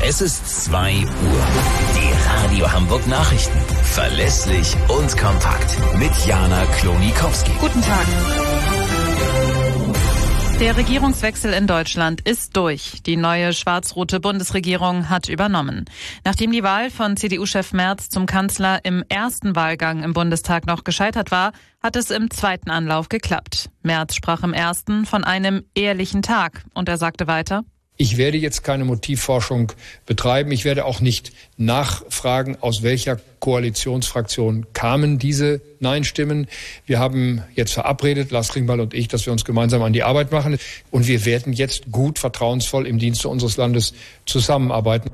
Es ist 2 Uhr. Die Radio Hamburg Nachrichten. Verlässlich und kompakt. Mit Jana Klonikowski. Guten Tag. Der Regierungswechsel in Deutschland ist durch. Die neue schwarz-rote Bundesregierung hat übernommen. Nachdem die Wahl von CDU-Chef Merz zum Kanzler im ersten Wahlgang im Bundestag noch gescheitert war, hat es im zweiten Anlauf geklappt. Merz sprach im ersten von einem ehrlichen Tag und er sagte weiter: Ich werde jetzt keine Motivforschung betreiben. Ich werde auch nicht nachfragen, aus welcher Koalitionsfraktion kamen diese Nein-Stimmen. Wir haben jetzt verabredet, Lars Klingbeil und ich, dass wir uns gemeinsam an die Arbeit machen. Und wir werden jetzt gut, vertrauensvoll im Dienste unseres Landes zusammenarbeiten.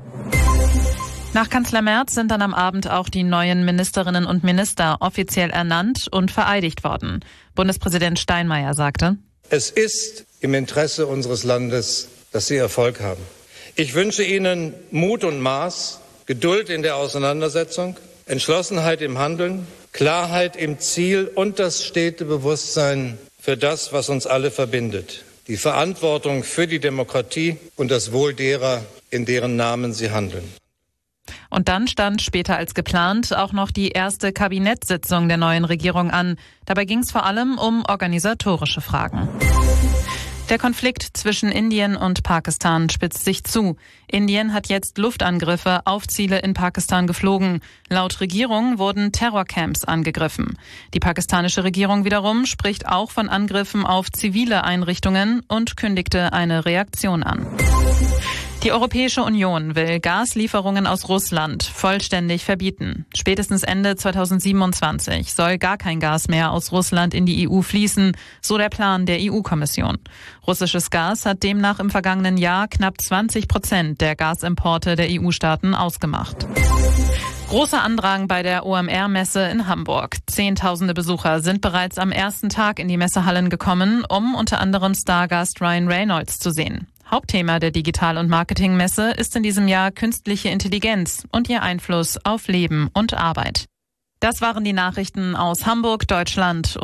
Nach Kanzler Merz sind dann am Abend auch die neuen Ministerinnen und Minister offiziell ernannt und vereidigt worden. Bundespräsident Steinmeier sagte: Es ist im Interesse unseres Landes, dass Sie Erfolg haben. Ich wünsche Ihnen Mut und Maß, Geduld in der Auseinandersetzung, Entschlossenheit im Handeln, Klarheit im Ziel und das stete Bewusstsein für das, was uns alle verbindet. Die Verantwortung für die Demokratie und das Wohl derer, in deren Namen Sie handeln. Und dann stand später als geplant auch noch die erste Kabinettssitzung der neuen Regierung an. Dabei ging es vor allem um organisatorische Fragen. Der Konflikt zwischen Indien und Pakistan spitzt sich zu. Indien hat jetzt Luftangriffe auf Ziele in Pakistan geflogen. Laut Regierung wurden Terrorcamps angegriffen. Die pakistanische Regierung wiederum spricht auch von Angriffen auf zivile Einrichtungen und kündigte eine Reaktion an. Die Europäische Union will Gaslieferungen aus Russland vollständig verbieten. Spätestens Ende 2027 soll gar kein Gas mehr aus Russland in die EU fließen, so der Plan der EU-Kommission. Russisches Gas hat demnach im vergangenen Jahr knapp 20% der Gasimporte der EU-Staaten ausgemacht. Großer Andrang bei der OMR-Messe in Hamburg. Zehntausende Besucher sind bereits am ersten Tag in die Messehallen gekommen, um unter anderem Stargast Ryan Reynolds zu sehen. Hauptthema der Digital- und Marketingmesse ist in diesem Jahr künstliche Intelligenz und ihr Einfluss auf Leben und Arbeit. Das waren die Nachrichten aus Hamburg, Deutschland.